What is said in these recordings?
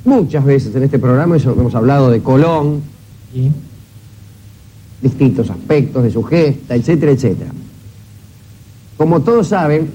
Muchas veces en este programa hemos hablado de Colón, Sí. distintos aspectos de su gesta, etcétera, etcétera. Como todos saben,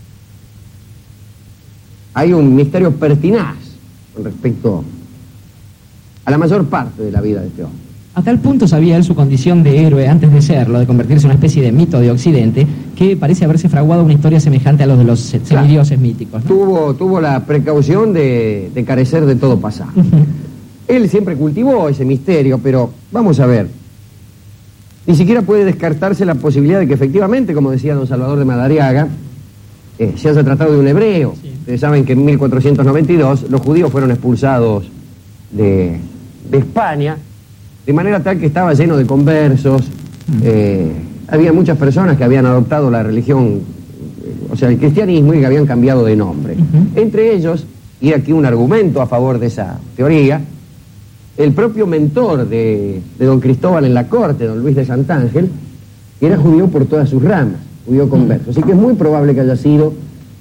hay un misterio pertinaz con respecto a la mayor parte de la vida de este hombre. A tal punto sabía él su condición de héroe antes de serlo, de convertirse en una especie de mito de Occidente, que parece haberse fraguado una historia semejante a los de los semidioses míticos, ¿no? Tuvo la precaución de carecer de todo pasado. Él siempre cultivó ese misterio, pero vamos a ver. Ni siquiera puede descartarse la posibilidad de que efectivamente, como decía don Salvador de Madariaga, se haya tratado de un hebreo. Sí. Ustedes saben que en 1492 los judíos fueron expulsados de España, de manera tal que estaba lleno de conversos. Había muchas personas que habían adoptado la religión, o sea, el cristianismo, y que habían cambiado de nombre. Entre ellos, y aquí un argumento a favor de esa teoría, el propio mentor de don Cristóbal en la corte, don Luis de Santángel, era judío por todas sus ramas, judío converso. Así que es muy probable que haya sido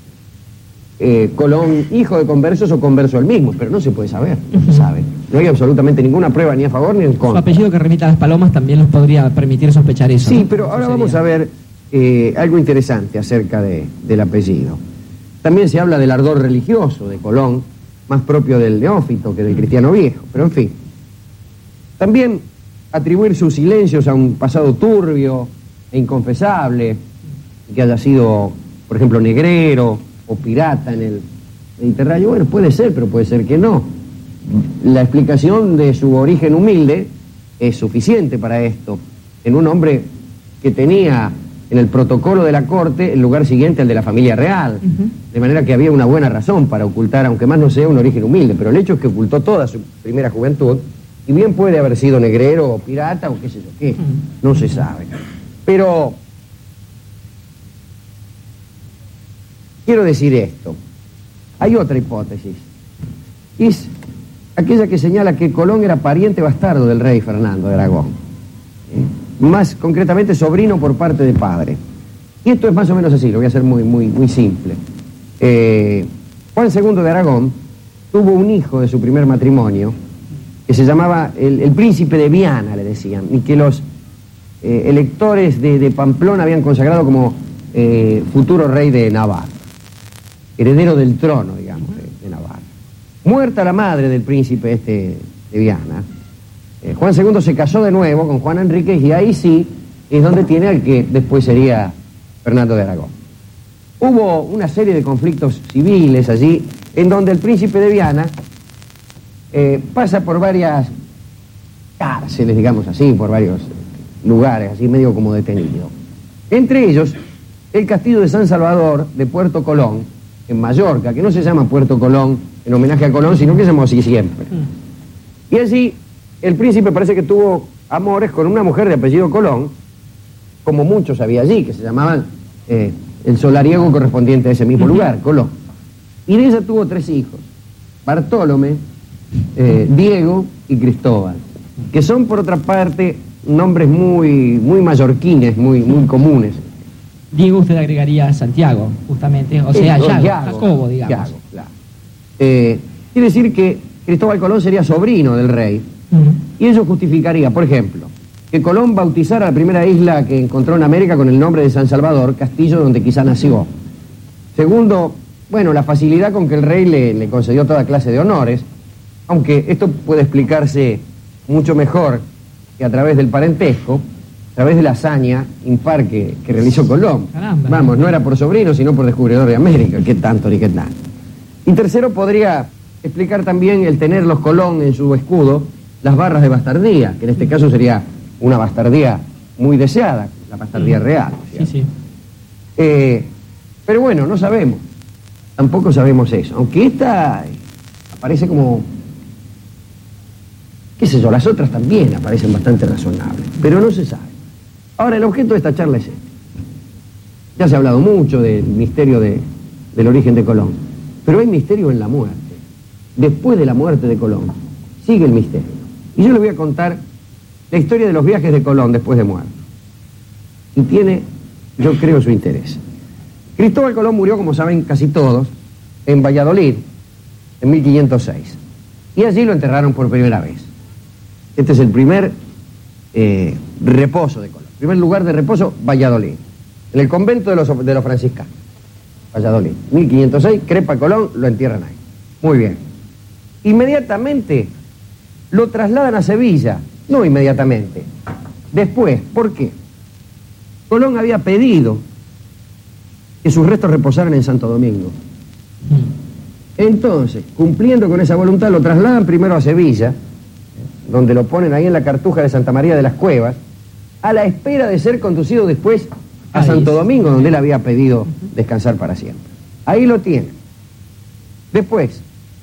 Colón hijo de conversos o converso él mismo, pero no se puede saber, no se sabe. No hay absolutamente ninguna prueba ni a favor ni en Su contra. apellido, que remite a las palomas, también nos podría permitir sospechar eso. Sí, ¿no? pero ahora Eso vamos sería. a ver algo interesante acerca del apellido. También se habla del ardor religioso de Colón, más propio del neófito que del cristiano viejo, pero en fin. También atribuir sus silencios a un pasado turbio e inconfesable, que haya sido, por ejemplo, negrero o pirata en el Mediterráneo, bueno, puede ser, pero puede ser que no. La explicación de su origen humilde es suficiente para esto, en un hombre que tenía en el protocolo de la corte el lugar siguiente al de la familia real, de manera que había una buena razón para ocultar, aunque más no sea un origen humilde, pero el hecho es que ocultó toda su primera juventud, y bien puede haber sido negrero o pirata o qué sé yo qué, no se sabe. Pero quiero decir esto, hay otra hipótesis, y es aquella que señala que Colón era pariente bastardo del rey Fernando de Aragón, más concretamente sobrino por parte de padre. Y esto es más o menos así, lo voy a hacer muy simple. Juan II de Aragón tuvo un hijo de su primer matrimonio que se llamaba el príncipe de Viana, le decían, y que los electores de Pamplona habían consagrado como futuro rey de Navarra, heredero del trono, digamos, de Navarra. Muerta la madre del príncipe de Viana, Juan II se casó de nuevo con Juana Enríquez, y ahí sí es donde tiene al que después sería Fernando de Aragón. Hubo una serie de conflictos civiles allí, en donde el príncipe de Viana pasa por varias cárceles, digamos así, por varios lugares, así medio como detenido. Entre ellos, el castillo de San Salvador de Puerto Colón, en Mallorca, que no se llama Puerto Colón en homenaje a Colón, sino que se llamó así siempre. Y allí el príncipe parece que tuvo amores con una mujer de apellido Colón, como muchos había allí, que se llamaban el solariego correspondiente a ese mismo lugar, Colón. Y de ella tuvo 3 hijos, Bartolomé, Diego y Cristóbal, que son por otra parte nombres muy mallorquines, muy comunes. Diego usted agregaría a Santiago, justamente, o sea, Jacobo, digamos. Yago, claro. Quiere decir que Cristóbal Colón sería sobrino del rey, y eso justificaría, por ejemplo, que Colón bautizara la primera isla que encontró en América con el nombre de San Salvador, castillo donde quizá nació. Segundo, bueno, la facilidad con que el rey le concedió toda clase de honores, aunque esto puede explicarse mucho mejor que a través del parentesco, a través de la hazaña impar que realizó Colón. Caramba. Vamos, no era por sobrino, sino por descubridor de América, qué tanto ni qué tanto. Y tercero, podría explicar también el tener los Colón en su escudo las barras de bastardía, que en este caso sería una bastardía muy deseada, la bastardía real. Sí, sí. Pero bueno, no sabemos, tampoco sabemos eso, aunque esta aparece como, qué sé yo, las otras también aparecen bastante razonables, pero no se sabe. Ahora, el objeto de esta charla es este. Ya se ha hablado mucho del misterio del origen de Colón, pero hay misterio en la muerte. Después de la muerte de Colón, sigue el misterio. Y yo les voy a contar la historia de los viajes de Colón después de muerto. Y tiene, yo creo, su interés. Cristóbal Colón murió, como saben casi todos, en Valladolid, en 1506. y allí lo enterraron por primera vez. Este es el primer reposo de Colón. Primer lugar de reposo, Valladolid. En el convento de los franciscanos. Valladolid. 1506, crepa Colón, lo entierran ahí. Muy bien. Inmediatamente lo trasladan a Sevilla. No inmediatamente. Después, ¿por qué? Colón había pedido que sus restos reposaran en Santo Domingo. Entonces, cumpliendo con esa voluntad, lo trasladan primero a Sevilla, donde lo ponen ahí en la cartuja de Santa María de las Cuevas, a la espera de ser conducido después a Santo Domingo, donde él había pedido descansar para siempre. Ahí lo tienen. Después,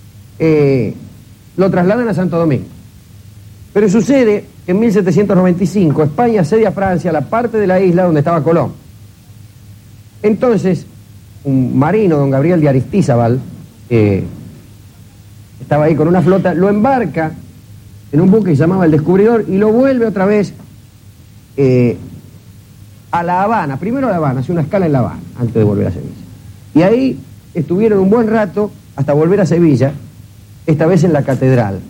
lo trasladan a Santo Domingo. Pero sucede que en 1795 España cede a Francia la parte de la isla donde estaba Colón. Entonces, un marino, don Gabriel de Aristizábal, estaba ahí con una flota, lo embarca en un buque que se llamaba El Descubridor y lo vuelve otra vez a La Habana. Primero a La Habana, hace una escala en La Habana antes de volver a Sevilla. Y ahí estuvieron un buen rato hasta volver a Sevilla, esta vez en la catedral.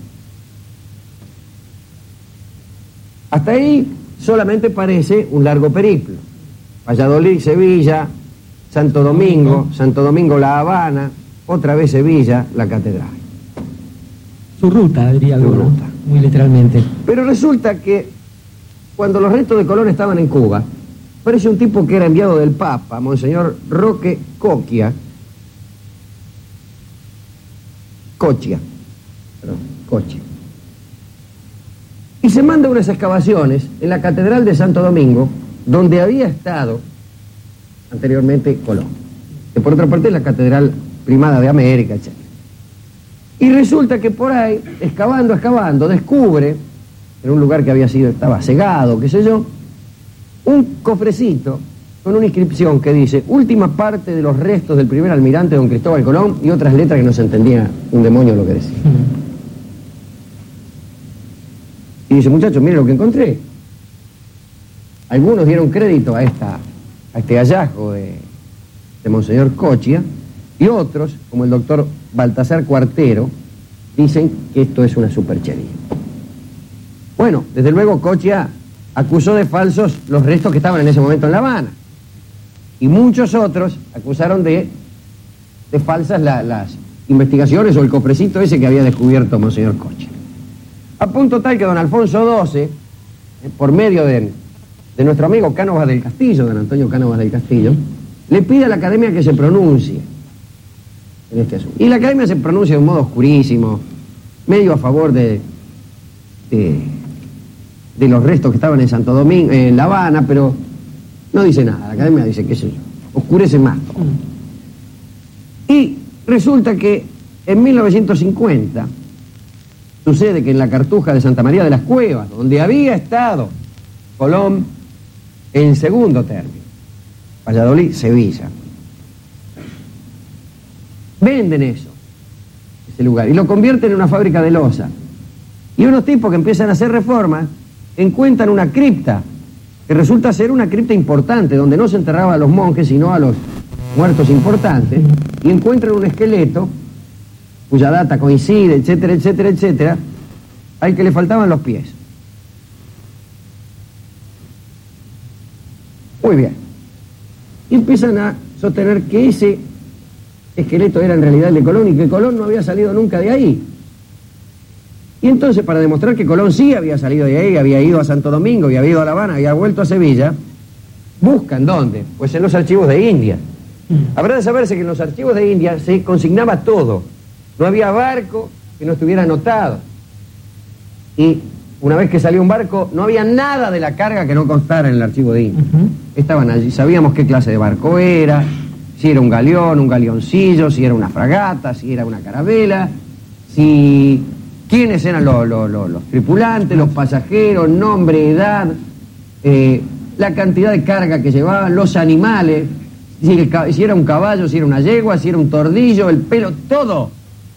Hasta ahí solamente parece un largo periplo. Valladolid, Sevilla, Santo Domingo, La Habana, otra vez Sevilla, la catedral. Su ruta, diría alguno, muy literalmente. Pero resulta que cuando los restos de Colón estaban en Cuba, aparece un tipo que era enviado del Papa, Monseñor Roque Cochia, y se manda unas excavaciones en la catedral de Santo Domingo, donde había estado anteriormente Colón, que por otra parte es la catedral primada de América, etc. Y resulta que por ahí, excavando, descubre, en un lugar que estaba cegado, qué sé yo, un cofrecito con una inscripción que dice: última parte de los restos del primer almirante don Cristóbal Colón, y otras letras que no se entendía un demonio lo que decía. Y dice: muchachos, miren lo que encontré. Algunos dieron crédito a este hallazgo de Monseñor Cochia, y otros, como el doctor Baltasar Cuartero, dicen que esto es una superchería. Bueno, desde luego Cochia acusó de falsos los restos que estaban en ese momento en La Habana, y muchos otros acusaron de falsas las investigaciones o el cofrecito ese que había descubierto Monseñor Cochia. A punto tal que don Alfonso XII, por medio de nuestro amigo Cánovas del Castillo, don Antonio Cánovas del Castillo, le pide a la Academia que se pronuncie en este asunto. Y la Academia se pronuncia de un modo oscurísimo, medio a favor de los restos que estaban en Santo Domingo, en La Habana, pero no dice nada. La Academia dice, qué sé yo, oscurece más. Y resulta que en 1950 sucede que en la cartuja de Santa María de las Cuevas, donde había estado Colón en segundo término, Valladolid, Sevilla, venden ese lugar, y lo convierten en una fábrica de loza. Y unos tipos que empiezan a hacer reformas encuentran una cripta, que resulta ser una cripta importante, donde no se enterraba a los monjes, sino a los muertos importantes, y encuentran un esqueleto cuya data coincide, etcétera, etcétera, etcétera, al que le faltaban los pies. Muy bien. Y empiezan a sostener que ese esqueleto era en realidad el de Colón y que Colón no había salido nunca de ahí. Y entonces, para demostrar que Colón sí había salido de ahí, había ido a Santo Domingo, había ido a La Habana, había vuelto a Sevilla, buscan ¿dónde? Pues en los archivos de India. Habrá de saberse que en los archivos de India se consignaba todo. No había barco que no estuviera anotado. Y una vez que salió un barco, no había nada de la carga que no constara en el archivo de India. Estaban allí, sabíamos qué clase de barco era, si era un galeón, un galeoncillo, si era una fragata, si era una carabela, quiénes eran los tripulantes, los pasajeros, nombre, edad, la cantidad de carga que llevaban, los animales, si era un caballo, si era una yegua, si era un tordillo, el pelo, todo.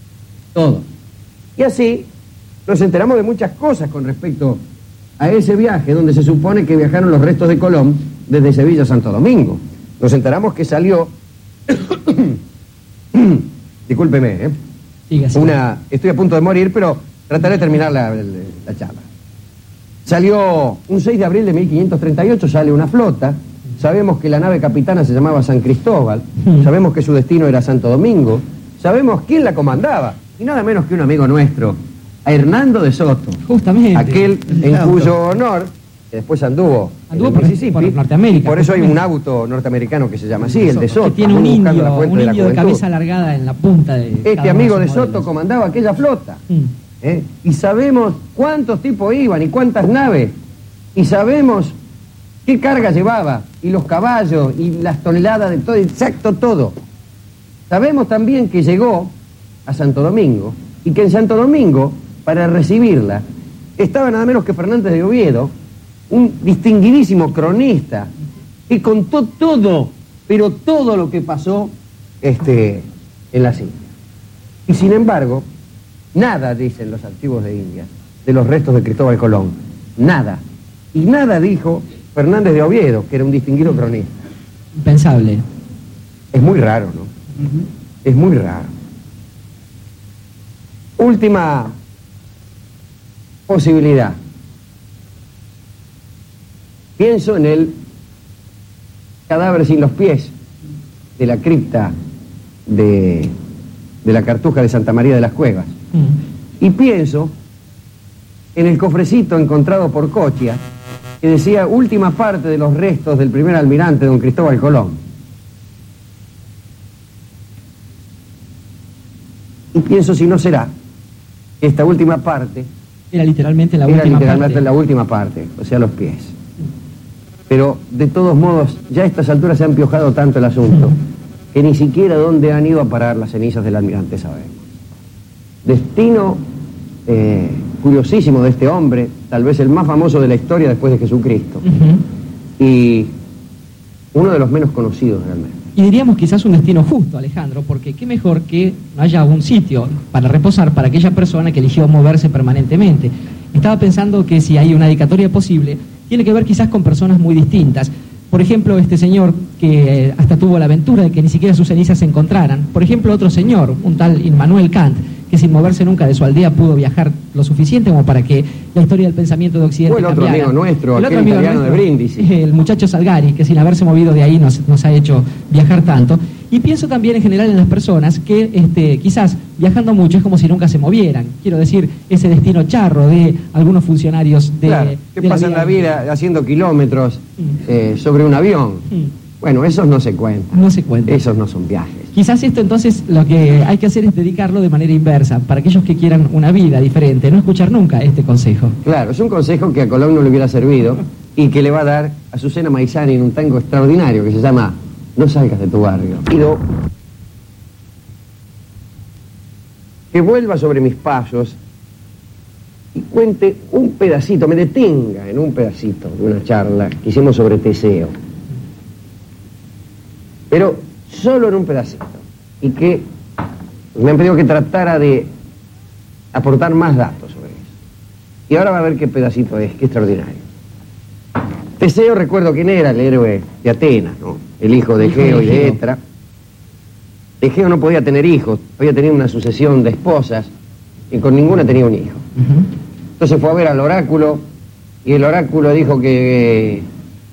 Y así nos enteramos de muchas cosas con respecto a ese viaje, donde se supone que viajaron los restos de Colón desde Sevilla a Santo Domingo. Nos enteramos que salió discúlpeme, Estoy a punto de morir, pero trataré de terminar la charla. Salió un 6 de abril de 1538, sale una flota. Sabemos que la nave capitana se llamaba San Cristóbal. Sabemos que su destino era Santo Domingo. Sabemos quién la comandaba. Y nada menos que un amigo nuestro, a Hernando de Soto. Justamente. Aquel en cuyo honor, que después anduvo por Mississippi, por Norteamérica. Por eso hay un auto norteamericano que se llama así, el de Soto. Que tiene un indio de cabeza alargada en la punta de... Este amigo de Soto comandaba aquella flota. Y sabemos cuántos tipos iban y cuántas naves. Y sabemos qué carga llevaba, y los caballos, y las toneladas de todo, exacto todo. Sabemos también que llegó a Santo Domingo, y que en Santo Domingo, para recibirla, estaba nada menos que Fernández de Oviedo, un distinguidísimo cronista, que contó todo, pero todo lo que pasó en las Indias. Y sin embargo, nada dicen los archivos de Indias de los restos de Cristóbal Colón. Nada. Y nada dijo Fernández de Oviedo, que era un distinguido cronista. Impensable. Es muy raro, ¿no? Es muy raro. Última posibilidad. Pienso en el cadáver sin los pies de la cripta de la Cartuja de Santa María de las Cuevas. Y pienso en el cofrecito encontrado por Cochia, que decía última parte de los restos del primer almirante don Cristóbal Colón. Y pienso si no será esta última parte era literalmente la última parte, o sea, los pies. Pero de todos modos, ya a estas alturas se ha empiojado tanto el asunto que ni siquiera dónde han ido a parar las cenizas del almirante sabemos. Destino curiosísimo de este hombre, tal vez el más famoso de la historia después de Jesucristo, y uno de los menos conocidos realmente. Y diríamos quizás un destino justo, Alejandro, porque qué mejor que haya un sitio para reposar para aquella persona que eligió moverse permanentemente. Estaba pensando que si hay una dedicatoria posible, tiene que ver quizás con personas muy distintas. Por ejemplo, este señor que hasta tuvo la aventura de que ni siquiera sus cenizas se encontraran. Por ejemplo, otro señor, un tal Immanuel Kant, que sin moverse nunca de su aldea pudo viajar lo suficiente como para que la historia del pensamiento de Occidente cambiara. O el otro amigo nuestro, aquel italiano de Brindisi. El muchacho Salgari, que sin haberse movido de ahí nos ha hecho viajar tanto. Y pienso también en general en las personas que quizás viajando mucho es como si nunca se movieran. Quiero decir, ese destino charro de algunos funcionarios de... Claro, que pasan la vida haciendo kilómetros sobre un avión. Bueno, esos no se cuentan. No se cuentan. Esos no son viajes. Quizás esto entonces lo que hay que hacer es dedicarlo de manera inversa, para aquellos que quieran una vida diferente, no escuchar nunca este consejo. Claro, es un consejo que a Colón no le hubiera servido y que le va a dar a Azucena Maizani en un tango extraordinario que se llama No salgas de tu barrio. Pido que vuelva sobre mis pasos y cuente un pedacito, me detenga en un pedacito de una charla que hicimos sobre Teseo. Pero solo en un pedacito. Y que me han pedido que tratara de aportar más datos sobre eso. Y ahora va a ver qué pedacito es, qué extraordinario. Teseo, recuerdo quién era, el héroe de Atenas, ¿no? El hijo de Egeo y de Etra. Egeo no podía tener hijos, había tenido una sucesión de esposas y con ninguna tenía un hijo. Entonces fue a ver al oráculo y el oráculo dijo que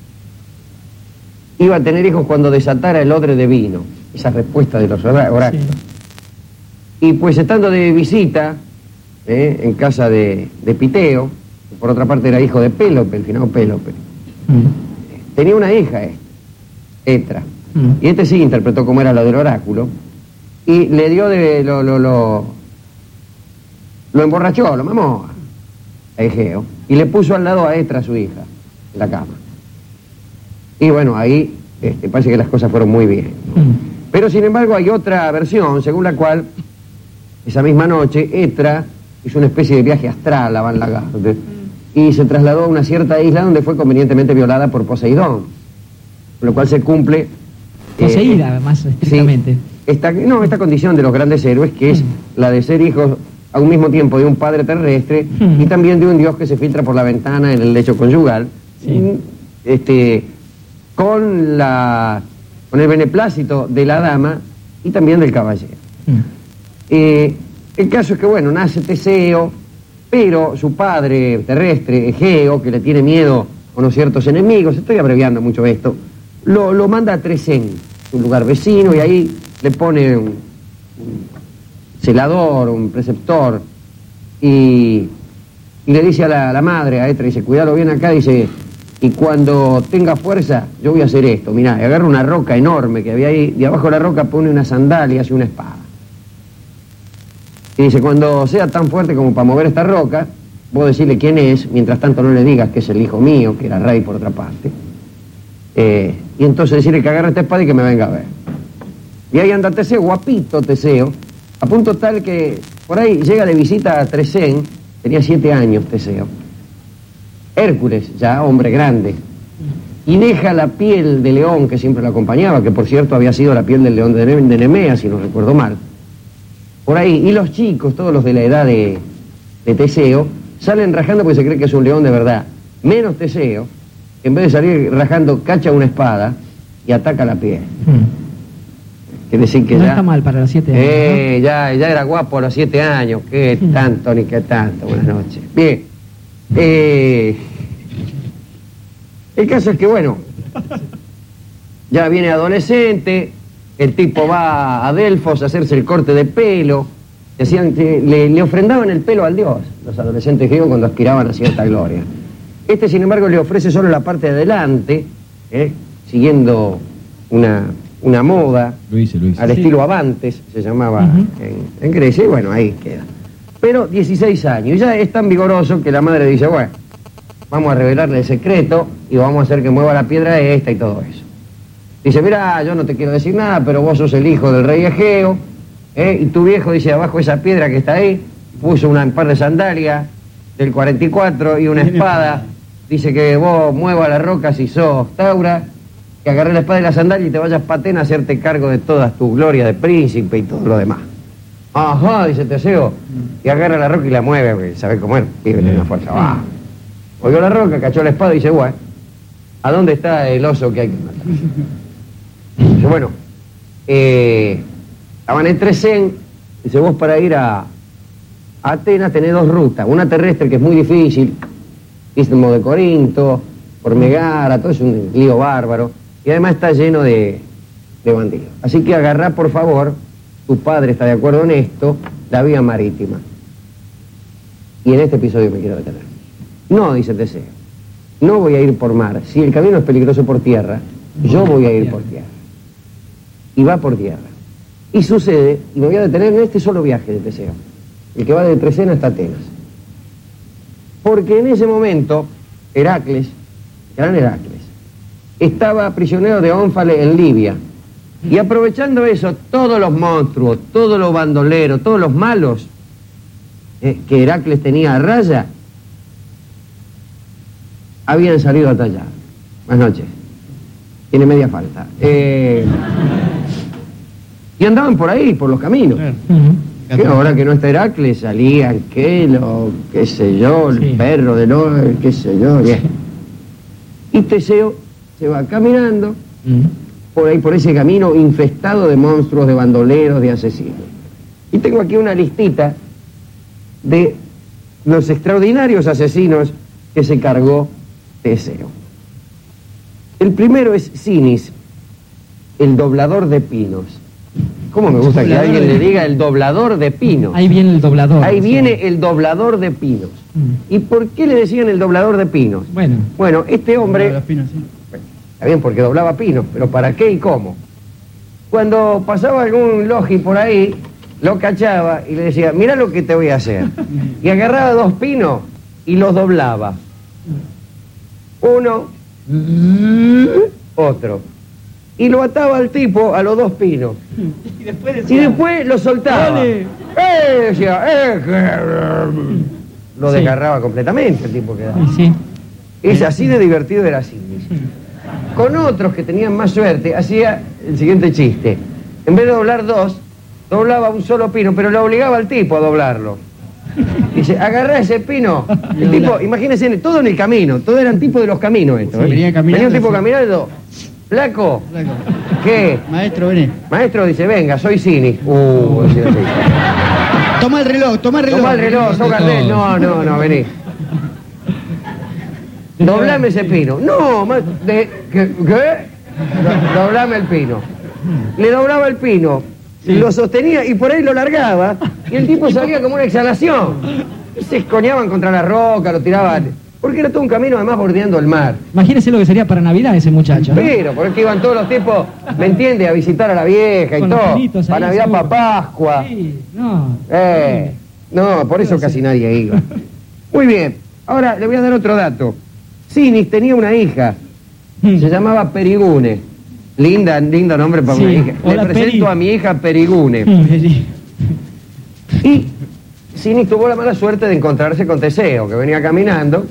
iba a tener hijos cuando desatara el odre de vino. Esa respuesta de los oráculos. Sí. Y pues estando de visita en casa de Piteo, que por otra parte era hijo de Pélope, el finado Pélope, tenía una hija, Etra. Y este sí interpretó cómo era lo del oráculo y le dio lo emborrachó, lo mamó a Egeo y le puso al lado a Etra, su hija, en la cama. Y bueno, ahí parece que las cosas fueron muy bien, ¿no? Pero sin embargo hay otra versión según la cual esa misma noche Etra hizo una especie de viaje astral a Van Lagarde y se trasladó a una cierta isla donde fue convenientemente violada por Poseidón, con lo cual se cumple poseída más estrictamente. Sí, esta condición de los grandes héroes, que es la de ser hijos a un mismo tiempo de un padre terrestre y también de un dios que se filtra por la ventana en el lecho conyugal, con el beneplácito de la dama y también del caballero. El caso es que, bueno, nace Teseo, pero su padre terrestre, Egeo, que le tiene miedo a unos ciertos enemigos, estoy abreviando mucho esto, lo manda a Tresén, un lugar vecino, y ahí le pone un celador, un preceptor, y le dice a la madre, a Etra, dice, cuidado bien acá, dice, y cuando tenga fuerza, yo voy a hacer esto, mirá, agarra una roca enorme que había ahí, y abajo de la roca pone una sandalia y hace una espada. Y dice, cuando sea tan fuerte como para mover esta roca, vos decirle quién es, mientras tanto no le digas que es el hijo mío, que era rey por otra parte, y entonces decirle que agarre esta espada y que me venga a ver. Y ahí anda Teseo, guapito Teseo, a punto tal que por ahí llega de visita a Tresén, tenía 7 años Teseo, Hércules, ya hombre grande, y deja la piel de león que siempre lo acompañaba, que por cierto había sido la piel del león de Nemea, si no recuerdo mal, por ahí, y los chicos, todos los de la edad de Teseo, salen rajando porque se cree que es un león de verdad, menos Teseo, que en vez de salir rajando, cacha una espada y ataca la piel. Quiere decir que no ya... está mal para los 7 años, ¿no? ya era guapo a los 7 años, qué tanto ni qué tanto. Buenas noches. Bien. El caso es que, bueno, ya viene adolescente, el tipo va a Delfos a hacerse el corte de pelo, le ofrendaban el pelo al dios, los adolescentes griegos cuando aspiraban a cierta gloria. Este, sin embargo, le ofrece solo la parte de adelante, siguiendo una moda, lo hice. al estilo Avantes, se llamaba en Grecia, y bueno, ahí queda. Pero 16 años, y ya es tan vigoroso que la madre dice, bueno, vamos a revelarle el secreto y vamos a hacer que mueva la piedra esta y todo eso. Dice, mira, yo no te quiero decir nada, pero vos sos el hijo del rey Egeo, y tu viejo, dice, abajo de esa piedra que está ahí, puso un par de sandalias del 44 y una espada. Dice que vos muevas la roca si sos Taura, que agarré la espada y la sandalia y te vayas para Atenas a hacerte cargo de todas tus glorias de príncipe y todo lo demás. Ajá, dice Teseo, y agarra la roca y la mueve, porque sabe cómo es, pibe, tiene una fuerza. Oyó la roca, cachó la espada y dice, bueno, ¿a dónde está el oso que hay que matar? Dice, bueno, estaban en Tresén, dice, vos para ir a Atenas tenés 2 rutas, una terrestre que es muy difícil, Istmo de Corinto, por Megara, todo es un lío bárbaro, y además está lleno de bandidos. Así que agarrá, por favor, tu padre está de acuerdo en esto, la vía marítima. Y en este episodio me quiero detener. No, dice Teseo, no voy a ir por mar. Si el camino es peligroso por tierra, yo voy a ir por tierra. Y va por tierra. Y sucede, y me voy a detener en este solo viaje de Teseo, el que va de Tresén hasta Atenas. Porque en ese momento, Heracles, gran Heracles, estaba prisionero de Ónfale en Libia. Y aprovechando eso, todos los monstruos, todos los bandoleros, todos los malos que Heracles tenía a raya, habían salido a tallar. Buenas noches. Tiene media falta. Y andaban por ahí, por los caminos. Que ahora que no está Heracles, salían, qué sé yo, el perro de Noé, qué sé yo, bien. Y Teseo se va caminando por ahí, por ese camino infestado de monstruos, de bandoleros, de asesinos. Y tengo aquí una listita de los extraordinarios asesinos que se cargó Teseo. El primero es Sinis, el doblador de pinos. ¿Cómo me gusta que alguien le diga el doblador de pinos? Ahí viene el doblador. Ahí viene el doblador de pinos. ¿Y por qué le decían el doblador de pinos? Bueno, este hombre... Está bien, porque doblaba pinos, pero ¿para qué y cómo? Cuando pasaba algún logi por ahí, lo cachaba y le decía, mira lo que te voy a hacer. Y agarraba 2 pinos y los doblaba. Uno, otro. Y lo ataba al tipo a los 2 pinos. Y después lo soltaba. Decía, lo desgarraba completamente el tipo que daba. Es así de divertido era así. Con otros que tenían más suerte, hacía el siguiente chiste. En vez de doblar 2, doblaba un solo pino, pero le obligaba al tipo a doblarlo. Dice, agarrá ese pino. El tipo, imagínense, todo en el camino, todos eran tipos de los caminos esto. Venía un tipo caminando. Flaco, ¿qué? Maestro, vení. Maestro dice, venga, soy Sinis. Decía así. Toma el reloj. Toma el reloj, sos Gardel. No, vení. Doblame ese pino. No, ¿qué? Doblame el pino. Le doblaba el pino, lo sostenía y por ahí lo largaba y el tipo salía como una exhalación. Y se escoñaban contra la roca, lo tiraban. Porque era todo un camino además bordeando el mar. Imagínese lo que sería para Navidad ese muchacho, ¿no? Pero, porque iban todos los tipos, ¿me entiende? A visitar a la vieja y Con los todo. pinitos Para ahí, Navidad, seguro. para Pascua. Sí, no. No, por eso casi nadie iba. Muy bien, ahora le voy a dar otro dato. Sinis tenía una hija, se llamaba Perigune. Lindo nombre para una hija. Hola, Le presento Peri. a mi hija Perigune. Y Sinis tuvo la mala suerte de encontrarse con Teseo, que venía caminando.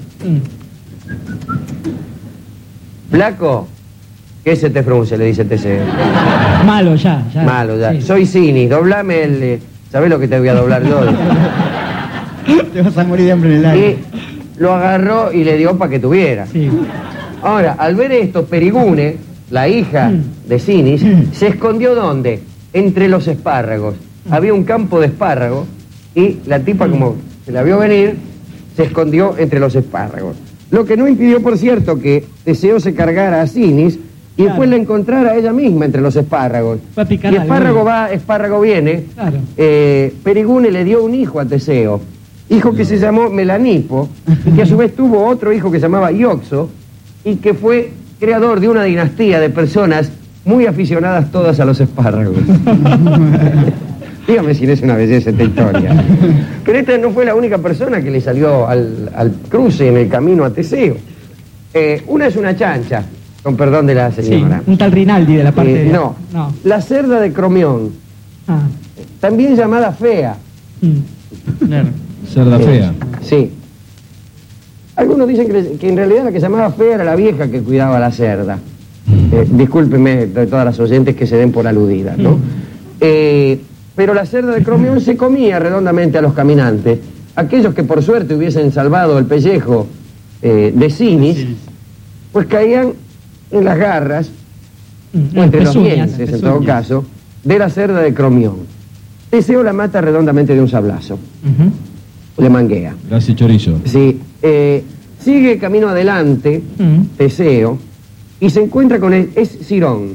Flaco, ¿qué se te frunce? Le dice Teseo. Malo ya. Malo ya. Sí. Soy Sinis, doblame el... ¿Sabés lo que te voy a doblar yo? Te vas a morir de hambre en el aire. Y lo agarró y le dio para que tuviera. Sí. Ahora, al ver esto, Perigune, la hija de Sinis, se escondió ¿dónde? Entre los espárragos. Había un campo de espárragos y la tipa, como se la vio venir, se escondió entre los espárragos. Lo que no impidió, por cierto, que Teseo se cargara a Sinis y después la encontrara a ella misma entre los espárragos. Va a picar Y algo, espárrago ¿no? va, espárrago viene. Claro. Perigune le dio un hijo a Teseo, hijo que se llamó Melanipo, y que a su vez tuvo otro hijo que se llamaba Ioxo, y que fue creador de una dinastía de personas muy aficionadas todas a los espárragos. Dígame si no es una belleza esta historia. Pero esta no fue la única persona que le salió al cruce en el camino a Teseo. Una es una chancha, con perdón de la Sí, señora. un tal Rinaldi de la parte de... No, No. la cerda de Cromión, Ah. también llamada fea. Claro. Cerda fea. Sí. Algunos dicen que en realidad la que llamaba fea era la vieja que cuidaba la cerda. Discúlpenme de todas las oyentes que se den por aludidas, ¿no? Pero la cerda de Cromión se comía redondamente a los caminantes. Aquellos que por suerte hubiesen salvado el pellejo de Sinis, pues caían en las garras, o entre los dientes en todo caso, de la cerda de Cromión. Teseo la mata redondamente de un sablazo. Le manguea. Gracias, chorizo. Sí, sigue camino adelante, Teseo, y se encuentra con es Cirón.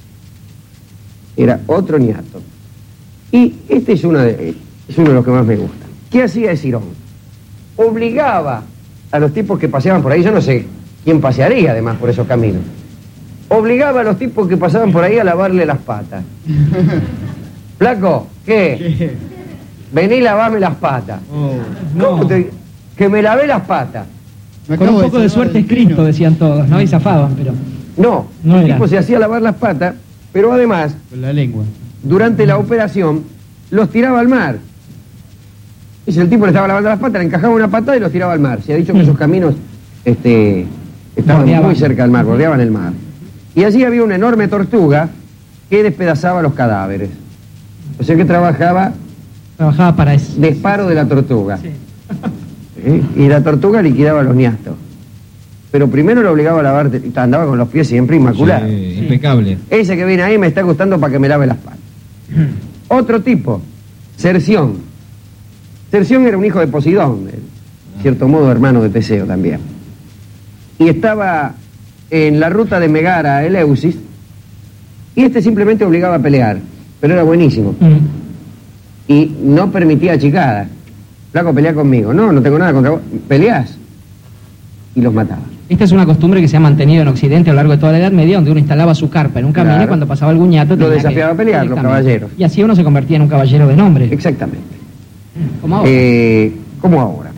Era otro niato. Y este es uno de los que más me gusta. ¿Qué hacía Cirón? Obligaba a los tipos que paseaban por ahí, yo no sé quién pasearía además por esos caminos, obligaba a los tipos que pasaban por ahí a lavarle las patas. Flaco, ¿qué? Vení y lavame las patas. ¿Cómo que me lavé las patas? Con un poco de suerte es Cristo, decían todos, ¿no? Y zafaban, pero... No, No el era. tipo se hacía lavar las patas, pero además, Con la lengua. durante la operación, los tiraba al mar. Y si el tipo le estaba lavando las patas, le encajaba una patada y los tiraba al mar. Se ha dicho que esos caminos estaban Bordeaban. muy cerca del mar, bordeaban el mar. Y allí había una enorme tortuga que despedazaba los cadáveres. O sea que trabajaba Trabajaba para eso. disparo de la tortuga. Sí. Y la tortuga liquidaba los niastos. Pero primero lo obligaba a lavar, andaba con los pies siempre inmaculados. Sí, impecable. Ese que viene ahí me está gustando para que me lave las patas. Otro tipo, Cerción. Cerción era un hijo de Posidón, en cierto modo hermano de Teseo también. Y estaba en la ruta de Megara a Eleusis, y este simplemente obligaba a pelear, pero era buenísimo. Y no permitía achicadas. Flaco, pelea conmigo. No, no tengo nada contra vos. Peleás. Y los mataba. Esta es una costumbre que se ha mantenido en Occidente a lo largo de toda la Edad Media, donde uno instalaba su carpa en un camino Claro. y cuando pasaba algún ñato... Lo tenía desafiaba que- a pelear, los directamente. caballeros. Y así uno se convertía en un caballero de nombre. Exactamente. Como ahora. Como ahora.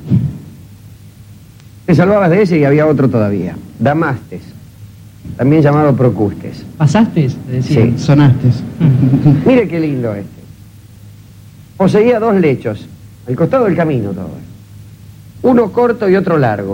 Te salvabas de ese y había otro todavía. Damastes. También llamado Procustes. ¿Pasaste? Sí. Sonaste. Mire qué lindo este. Poseía dos lechos, al costado del camino todo. Uno corto y otro largo.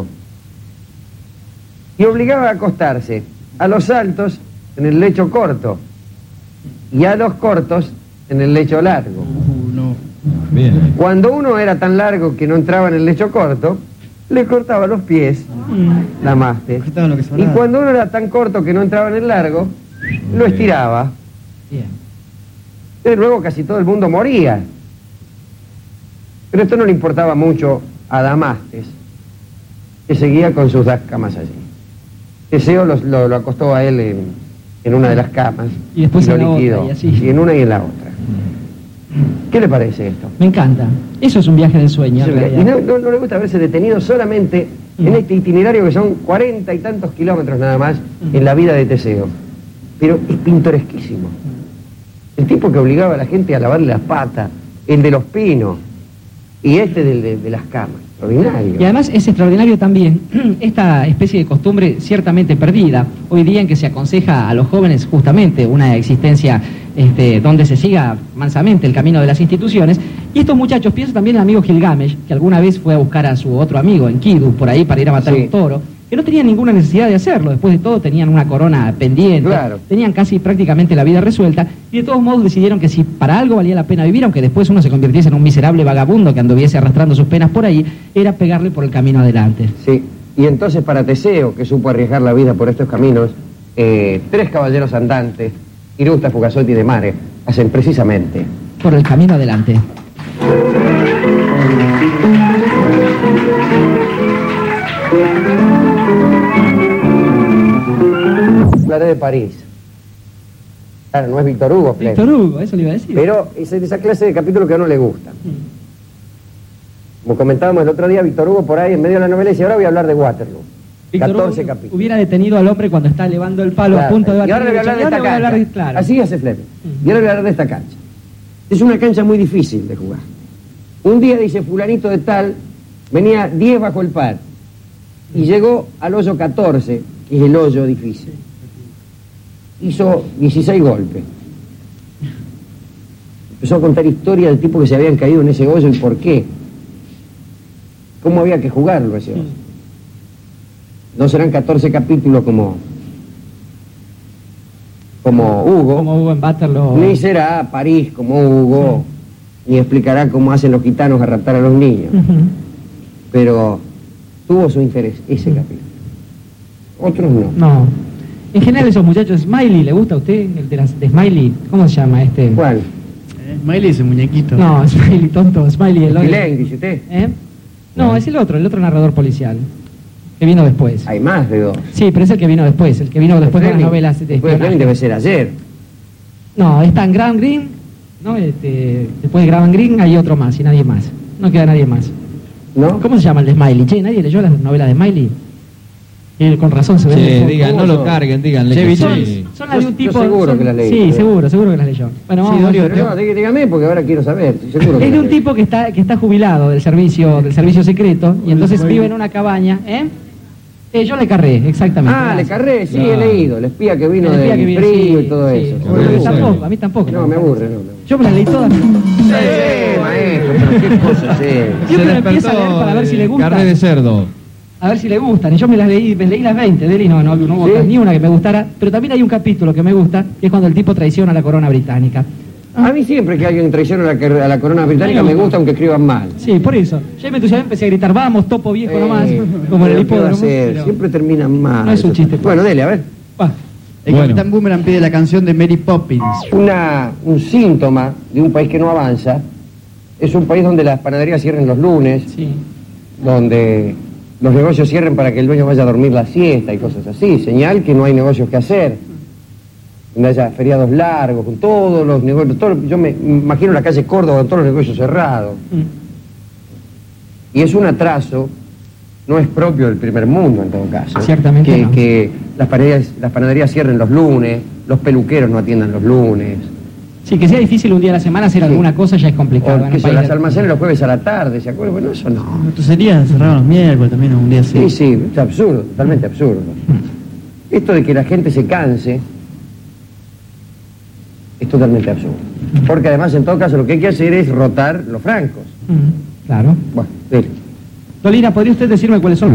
Y obligaba a acostarse a los altos en el lecho corto y a los cortos en el lecho largo. No. Bien. Cuando uno era tan largo que no entraba en el lecho corto, le cortaba los pies, Damastes. Cortaba lo que Y sobraba. cuando uno era tan corto que no entraba en el largo, lo estiraba. Bien. Pero luego casi todo el mundo moría. Pero esto no le importaba mucho a Damastes, que seguía con sus 2 camas allí. Teseo lo acostó a él en una de las camas Y después lo en la otra, liquidó, y así. y en una y en la otra. ¿Qué le parece esto? Me encanta. Eso es un viaje del sueño. en Y realidad. no le gusta haberse detenido solamente en este itinerario que son 40 y tantos kilómetros nada más en la vida de Teseo. Pero es pintoresquísimo. El tipo que obligaba a la gente a lavarle las patas, el de los pinos y este de las camas. Extraordinario. Y además es extraordinario también esta especie de costumbre ciertamente perdida hoy día, en que se aconseja a los jóvenes justamente una existencia donde se siga mansamente el camino de las instituciones. Y estos muchachos, pienso también en el amigo Gilgamesh, que alguna vez fue a buscar a su otro amigo en Kidu, por ahí, para ir a matar Sí. un toro, que no tenían ninguna necesidad de hacerlo. Después de todo tenían una corona pendiente, Claro. tenían casi prácticamente la vida resuelta, y de todos modos decidieron que si para algo valía la pena vivir, aunque después uno se convirtiese en un miserable vagabundo que anduviese arrastrando sus penas por ahí, era pegarle por el camino adelante. Sí. Y entonces para Teseo, que supo arriesgar la vida por estos caminos, 3 caballeros andantes, Irusta, Fugazotti y de Mare, hacen precisamente Por el camino adelante. la de París. Claro, no es Víctor Hugo, Fleck. Víctor Hugo, eso le iba a decir. Pero es de esa clase de capítulo que a uno le gusta. Como comentábamos el otro día, Víctor Hugo por ahí en medio de la novela dice, ahora voy a hablar de Waterloo. Víctor 14 Hugo capítulos. hubiera detenido al hombre cuando está elevando el palo Claro, a punto de batir. y ahora le voy a hablar de esta cancha. Claro. Así hace Fleming. Y ahora le voy a hablar de esta cancha. Es una cancha muy difícil de jugar. Un día, dice fulanito de tal, venía 10 bajo el par y llegó al hoyo 14, que es el hoyo difícil. Hizo 16 golpes. Empezó a contar historia del tipo que se habían caído en ese hoyo y por qué. ¿Cómo había que jugarlo ese hoyo? No serán 14 capítulos como Hugo, Como Hugo en Waterloo. ni será París como Hugo, ni explicará cómo hacen los gitanos a raptar a los niños. Ujú. Pero tuvo su interés ese capítulo. Otros no. No. En general esos muchachos, Smiley, ¿le gusta a usted? El de Smiley, ¿cómo se llama este? ¿Cuál? Smiley ese muñequito. No, Smiley, tonto, Smiley, el otro. Pilén, dice usted. ¿Eh? No, es el otro narrador policial, que vino después. Hay más de 2. Sí, pero es el que vino después, el que vino después de las novelas de Después de Fleming espionaje. debe ser ayer. No, está en Graham Greene, ¿no? Después de Graham Greene hay otro más y nadie más. No queda nadie más. ¿No? ¿Cómo se llama el de Smiley? Che, ¿nadie leyó las novelas de Smiley? Con razón se ve. Che, muy digan, no famoso. lo carguen, díganle Che, que bicho. sí. Son algún Yo tipo. seguro son- que las leí, Sí, pero- seguro que las leyó. Bueno, vamos a ver. Pero no, dígame porque ahora quiero saber. Estoy seguro que Es de las un leí. tipo que está jubilado del servicio secreto y entonces vive en una cabaña, ¿eh? Yo le carré, exactamente. Ah, le gracias. carré, sí, Claro. he leído. El espía que vino El espía del que vino, frío sí, y todo sí. eso. Bueno, Carré de tampoco, Cerdo. a mí tampoco. No, me aburre, no. Yo me las leí todas. Sí, maestro, pero qué cosas es. Siempre me empieza a leer para ver si le gusta. Carré de cerdo. A ver si le gustan. Y yo me leí las 20 de él y no hubo ¿Sí? ni una que me gustara. Pero también hay un capítulo que me gusta, que es cuando el tipo traiciona a la corona británica. A mí siempre que alguien traiciona a la corona británica me gusta aunque escriban mal. Sí, por eso. Ya me entusiasmé, empecé a gritar, vamos, topo viejo nomás, como en el pero ¿qué va a hipódromo. hacer? pero- Siempre terminan mal. No es un chiste, Bueno, dele, a ver. Bah, El Bueno. Capitán Boomerang pide la canción de Mary Poppins. Un síntoma de un país que no avanza es un país donde las panaderías cierren los lunes, sí. donde los negocios cierren para que el dueño vaya a dormir la siesta y cosas así. Señal que no hay negocios que hacer. Donde haya feriados largos, con todos los negocios. Yo me imagino la calle Córdoba con todos los negocios cerrados. Y es un atraso, no es propio del primer mundo en todo caso. Ciertamente que, no. que las panaderías cierren los lunes, los peluqueros no atiendan los lunes. Sí, que sea difícil un día a la semana hacer alguna cosa ya es complicado. O en que un son país las de- almacenes los jueves a la tarde, ¿se acuerdan? Bueno, eso no. Sería cerraron los miércoles también un día así. Sí, sí, es absurdo, totalmente absurdo. Esto de que la gente se canse es totalmente absurdo. Porque además, en todo caso, lo que hay que hacer es rotar los francos. Claro. Bueno, dele. Dolina, ¿podría usted decirme cuáles son